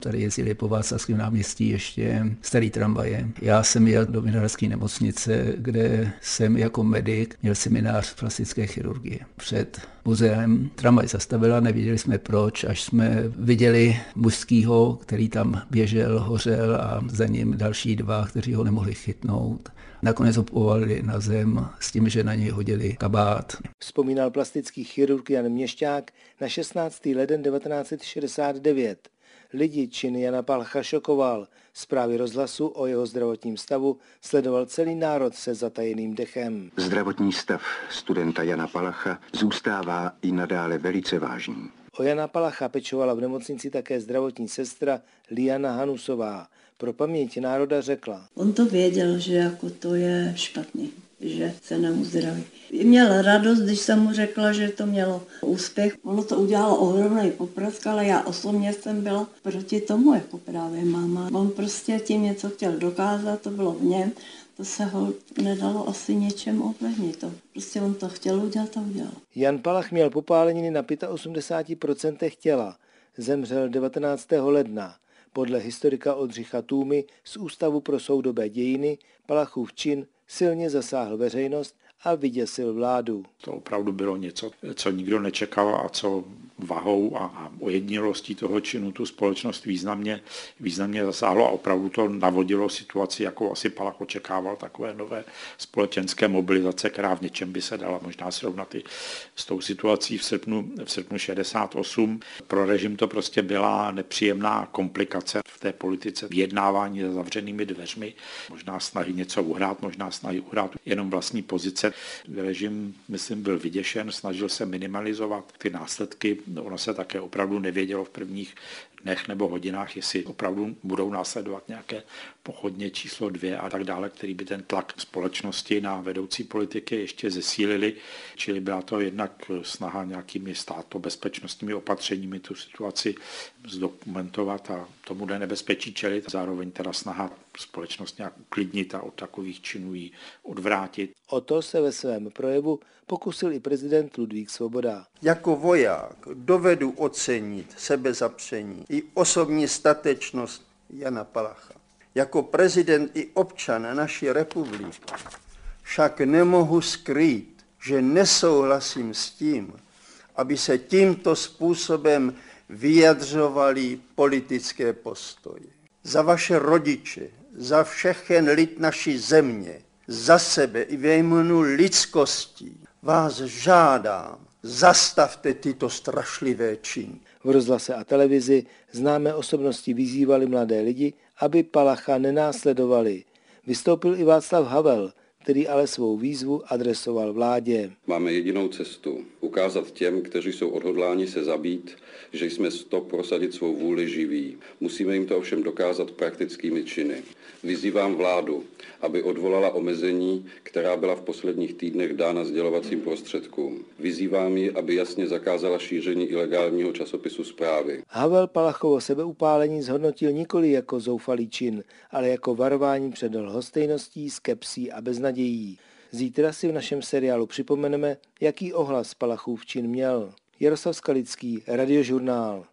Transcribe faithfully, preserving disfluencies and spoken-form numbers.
Tady jezdili po Václavském náměstí ještě starý tramvaje. Já jsem jel do Vinohradské nemocnice, kde jsem jako medic měl seminář plastické chirurgie. Před muzeem tramvaj zastavila, nevěděli jsme proč, až jsme viděli mužskýho, který tam běžel, hořel a za ním další dva, kteří ho nemohli chytnout. Nakonec ho povalili na zem s tím, že na něj hodili kabát. Vzpomínal plastický chirurg Jan Měšťák na šestnáctého ledna devatenáct set šedesát devět. Lidi čin Jana Palacha šokoval. Zprávy rozhlasu o jeho zdravotním stavu sledoval celý národ se zatajeným dechem. Zdravotní stav studenta Jana Palacha zůstává i nadále velice vážný. O Jana Palacha pečovala v nemocnici také zdravotní sestra Liana Hanusová. Pro paměť národa řekla: On to věděl, že jako to je špatný, že se neuzdraví. Měl radost, když jsem mu řekla, že to mělo úspěch. Ono to udělalo ohromný poprask, ale já osobně jsem byla proti tomu, jako právě máma. On prostě tím něco chtěl dokázat, to bylo v něm, to se ho nedalo asi něčem ovlivnit. To prostě on to chtěl udělat a udělal. Jan Palach měl popáleniny na osmdesát pět procent těla. Zemřel devatenáctého ledna. Podle historika Oldřicha Tůmy z Ústavu pro soudobé dějiny Palachův čin silně zasáhl veřejnost a vyděsil vládu. To opravdu bylo něco, co nikdo nečekal a co vahou a, a ojedinělostí toho činu tu společnost významně, významně zasáhlo a opravdu to navodilo situaci, jakou asi Palach očekával, takové nové společenské mobilizace, která v něčem by se dala možná srovnat i s tou situací v srpnu, v srpnu šedesát osm. Pro režim to prostě byla nepříjemná komplikace v té politice, vyjednávání za zavřenými dveřmi, možná snahy něco uhrát, možná snahy uhrát jenom vlastní pozice. Režim, myslím, byl vyděšen, snažil se minimalizovat ty následky. Ono se také opravdu nevědělo v prvních dnech nebo hodinách, jestli opravdu budou následovat nějaké pochodně číslo dvě a tak dále, který by ten tlak společnosti na vedoucí politiky ještě zesílili. Čili byla to jednak snaha nějakými státobezpečnostními opatřeními tu situaci zdokumentovat a tomu nebezpečí čelit. Zároveň teda snaha společnost nějak uklidnit a od takových činů ji odvrátit. O to se ve svém projevu pokusil i prezident Ludvík Svoboda. Jako voják dovedu ocenit sebezapření i osobní statečnost Jana Palacha. Jako prezident i občan naší republiky však nemohu skrýt, že nesouhlasím s tím, aby se tímto způsobem vyjadřovaly politické postoje. Za vaše rodiče, za všechen lid naší země, za sebe i ve jménu lidskosti vás žádám, zastavte tyto strašlivé činy. V rozhlase a televizi známé osobnosti vyzývali mladé lidi, aby Palacha nenásledovali. Vystoupil i Václav Havel, který ale svou výzvu adresoval vládě. Máme jedinou cestu. Ukázat těm, kteří jsou odhodláni se zabít, že jsme sto prosadit svou vůli živí. Musíme jim to ovšem dokázat praktickými činy. Vyzývám vládu, aby odvolala omezení, která byla v posledních týdnech dána sdělovacím prostředkům. Vyzývám ji, aby jasně zakázala šíření ilegálního časopisu Zprávy. Havel Palachovo sebeupálení zhodnotil nikoli jako zoufalý čin, ale jako varování před lhostejností, skepsí a beznadějí. Zítra si v našem seriálu připomeneme, jaký ohlas Palachův čin měl. Jaroslav Skalický, Radiožurnál.